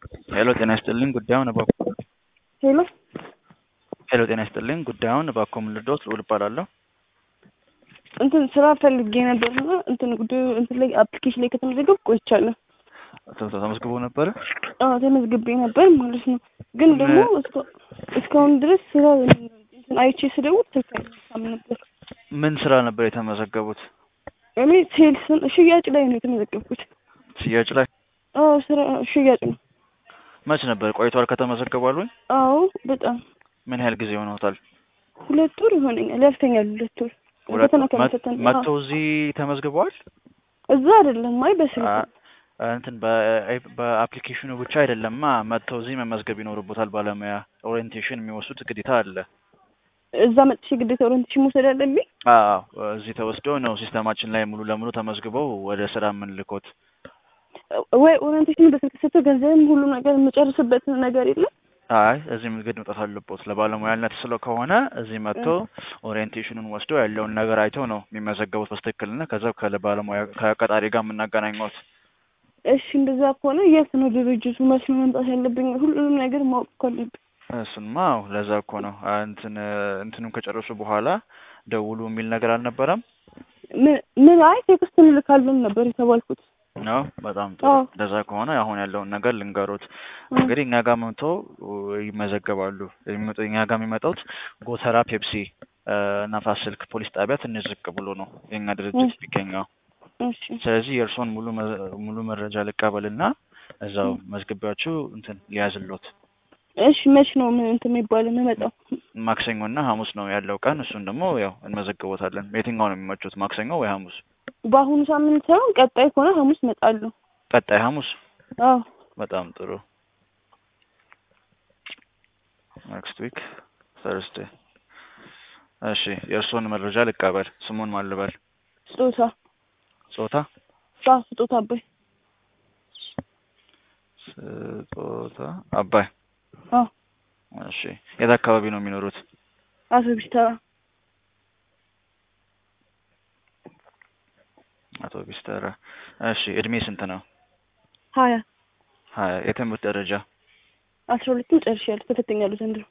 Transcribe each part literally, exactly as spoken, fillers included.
ሄሎ ጤና ይስጥልኝ ጉዳዩን እባክዎ ሄሎ ሄሎ ጤና ይስጥልኝ ጉዳዩን እባክዎ ምን ልርዳዎት? ልዑል እባላለሁ። እንትን ስራ ፈልጌ ነበርና እንትን ጉዳዩ እንትን ላይ አፕሊኬሽን ላይ ከተመዘገብኩ ቆይቻለሁ። ተ- ተመዝግቦ ነበረ? አዎ ተመዝግቤ ነበር ማለት ነው። ግን ደግሞ እስካ- እስካሁን ድረስ ስራ እንትን አይቼ ስደውል ስልክ አይነሳም ነበር። ምን ስራ ነበር የተመዘገቡት? እኔ ሴልስ ሽያጭ ላይ ነው የተመዘገብኩት። ሽያጭ ላይ? አዎ ስራ ሽያጭ ነው። መች ነበር ቆይቷል ከተመዘገቡ አሉኝ? አዎ በጣም ምን ያህል ጊዜ ሆኖታል? ሁለት ወር ይሆነኛል። ያልተኛል ሁለት ወር ሁለት ፈተና መ- ከመፈተን መጥተው እዚህ ተመዝግበዋል? እዛ አይደለም አይ በስልክ አ- ነው። እንትን በ- በአፕሊኬሽኑ ብቻ አይደለማ መጥተው እዚህ መመዝገብ ይኖርቦታል። ባለሙያ ኦሪየንቴሽን የሚወስዱት ግዴታ አለ። እዛ መጥቼ ግዴታ ኦሪንቴሽን መውሰድ አለብኝ? አዎ እዚህ ተወስደው ነው ሲስተማችን ላይ ሙሉ ለሙሉ ተመዝግበው ወደ ስራ የምንልኮት። ወይ ኦሪንቴሽን በስልክ ሰጥቶ ገንዘብም ሁሉ ነገር የምጨርስበት ነገር የለም? አይ እዚህ ምግድ መውጣት አለቦት። ለባለሙያነት ስለ ከሆነ እዚህ መጥቶ ኦሪየንቴሽኑን ወስዶ ያለውን ነገር አይተው ነው የሚመዘገቡት በትክክልና ከዛ ከባለሙያ ከቀጣሪ ጋር የምናገናኘውት። እሺ እንደዛ ከሆነ የት ነው ድርጅቱ? መች ነው መምጣት ያለብኝ? ሁሉንም ነገር ማወቅ እኮ አለብኝ። እሱንማ አዎ ለዛ እኮ ነው እንትን እንትኑን ከጨረሱ በኋላ ደውሉ የሚል ነገር አልነበረም? ምን ምን አይ ቴክስት እንልካለን ነበር የተባልኩት። ነው በጣም ጥሩ። አዎ እንደዛ ከሆነ አሁን ያለውን ነገር ልንገሩት። እንግዲህ እኛ ጋር መጥቶ ይመዘገባሉ። የሚመጡ እኛ ጋር የሚመጣውት ጎተራ ፔፕሲ ነፋስ ስልክ ፖሊስ ጣቢያ ትንሽ ዝቅ ብሎ ነው የኛ ድርጅት የሚገኘው። እሺ ስለዚህ የእርስዎን ሙሉ መ- ሙሉ መረጃ ልቀበልና እዛው መዝግቢያችሁ እንትን ሊያዝሎት። እሺ መች ነው ምን እንትን የሚባለው የምመጣው? ማክሰኞና ሐሙስ ነው ያለው ቀን። እሱን ደግሞ ያው እንመዘግቦታለን። የትኛው ነው የሚመቹት ማክሰኞ ወይ ሐሙስ? በአሁኑ ሳምንት ሳይሆን ቀጣይ ከሆነ ሐሙስ እመጣለሁ። ቀጣይ ሐሙስ? አዎ በጣም ጥሩ። ኔክስት ዊክ ተርስዴ። እሺ የእርስዎን መረጃ ልቀበል። ስሙን ማን ልበል? ስጦታ ጾታ? ሳ ስጦታ አባይ። ስጦታ አባይ። አዎ እሺ የት አካባቢ ነው የሚኖሩት? አውቶቡስ ተራ። አውቶቡስ ተራ። እሺ እድሜ ስንት ነው? ሀያ ሀያ የትምህርት ደረጃ? አስራ ሁለትም ጨርሻለሁ። ተፈተኛለሁ ዘንድሮ።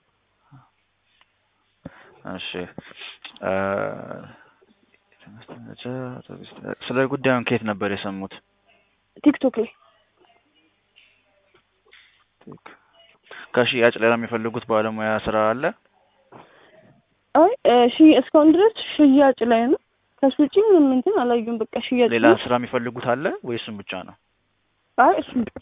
እሺ እ ስለ ጉዳዩን ከየት ነበር የሰሙት? ቲክቶክ ላይ። ከሽያጭ ሌላ የሚፈልጉት ባለሙያ ስራ አለ? አይ እሺ እስካሁን ድረስ ሽያጭ ላይ ነው። ከሱ ውጪ ምንም እንትን አላየሁም። በቃ ሽያጭ ሌላ ነው። ስራ የሚፈልጉት አለ ወይ እሱን ብቻ ነው? አይ እሱን ብቻ።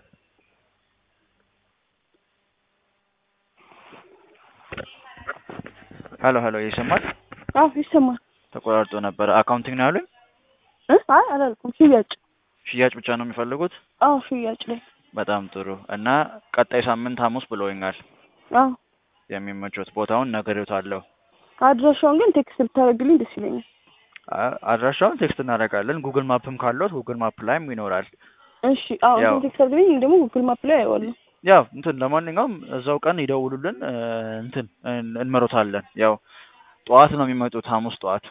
ሄሎ ሄሎ ይሰማል? አዎ ይሰማል። ተቆራርጦ ነበር። አካውንቲንግ ነው ያሉኝ? እ አይ አላልኩም። ሽያጭ። ሽያጭ ብቻ ነው የሚፈልጉት? አዎ ሽያጭ ላይ። በጣም ጥሩ። እና ቀጣይ ሳምንት ሐሙስ ብለውኛል። አዎ የሚመቹት ቦታውን ነግሬዎታለሁ። አድራሻውን ግን ቴክስት ብታደርግልኝ ደስ ይለኛል። አ- አድራሻውን ቴክስት እናደርጋለን። ጉግል ማፕም ካለዎት ጉግል ማፕ ላይም ይኖራል። እሺ አዎ ያው እንትን ቴክስት አድርግልኝ። እኔ ደግሞ ጉግል ማፕ ላይ አየዋለሁ። ያው እንትን ለማንኛውም እዛው ቀን ይደውሉልን እ፣ እንትን እን- እንመሮታለን። ያው ጠዋት ነው የሚመጡት ሐሙስ ጠዋት።